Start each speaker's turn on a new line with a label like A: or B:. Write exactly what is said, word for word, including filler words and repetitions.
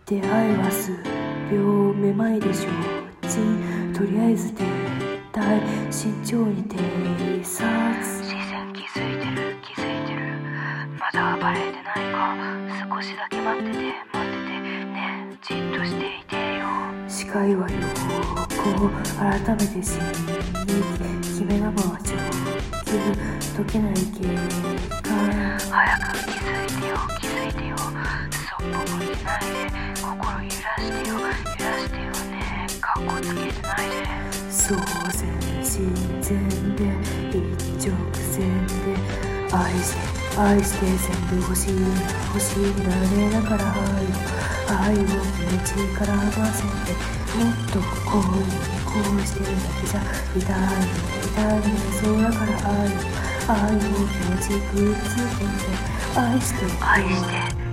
A: 出会いは数秒めまいでしょうちんとりあえず停滞慎重に偵察
B: 視線気づいてる気づいてるまだ暴れてないか少しだけ待ってて待っててねじっとしていてよ
A: 視界は良好改めて真に決め玉は上級解けない警戒
B: 早く気づいてよ気づいてよそっぽ向いてないで心揺らしてよ揺らしてよねかっこつけてないで
A: 当然親善で一直線で愛して愛して全部欲しい欲しいなれだから愛を愛を気持ちから合わせてもっとこうこうしてるだけじゃ痛いよ痛いねそうだから愛を愛を気持ちくっつけて愛して
B: 愛して